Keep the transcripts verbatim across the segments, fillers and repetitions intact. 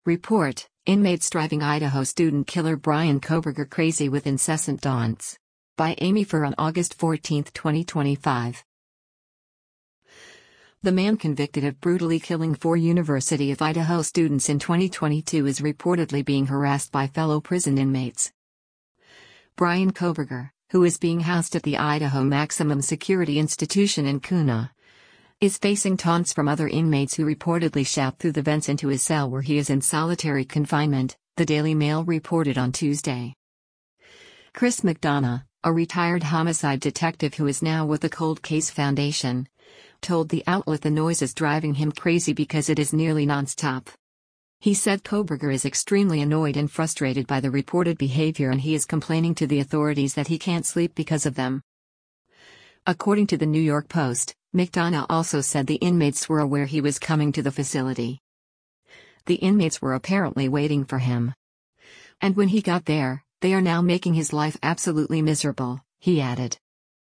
Report: Inmates driving Idaho student killer Bryan Kohberger crazy with incessant taunts. By Amy Furr on August fourteenth, twenty twenty-five. The man convicted of brutally killing four University of Idaho students in twenty twenty-two is reportedly being harassed by fellow prison inmates. Bryan Kohberger, who is being housed at the Idaho Maximum Security Institution in Kuna, is facing taunts from other inmates who reportedly shout through the vents into his cell where he is in solitary confinement, the Daily Mail reported on Tuesday. Chris McDonough, a retired homicide detective who is now with the Cold Case Foundation, told the outlet the noise is driving him crazy because it is nearly non-stop. He said Kohberger is extremely annoyed and frustrated by the reported behavior and he is complaining to the authorities that he can't sleep because of them. According to the New York Post, McDonough also said the inmates were aware he was coming to the facility. The inmates were apparently waiting for him. And when he got there, they are now making his life absolutely miserable, he added.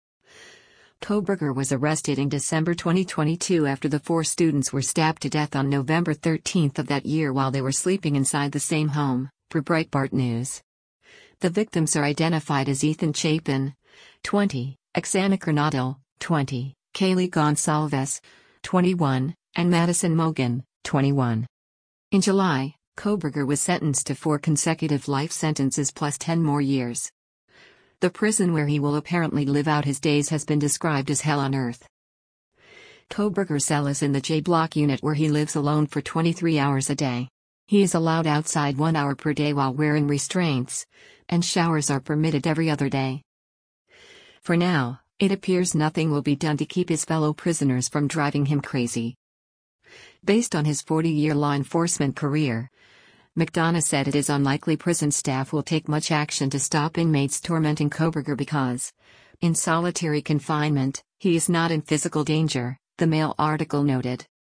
Kohberger was arrested in December twenty twenty-two after the four students were stabbed to death on November thirteenth of that year while they were sleeping inside the same home, per Breitbart News. The victims are identified as Ethan Chapin, twenty, Oksana Kernodle, twenty, Kaylee Gonsalves, twenty-one, and Madison Mogan, twenty-one. In July, Kohberger was sentenced to four consecutive life sentences plus ten more years. The prison where he will apparently live out his days has been described as hell on earth. Kohberger's cell is in the J Block unit where he lives alone for twenty-three hours a day. He is allowed outside one hour per day while wearing restraints, and showers are permitted every other day. For now, it appears nothing will be done to keep his fellow prisoners from driving him crazy. Based on his forty-year law enforcement career, McDonough said it is unlikely prison staff will take much action to stop inmates tormenting Kohberger because, in solitary confinement, he is not in physical danger, the Mail article noted.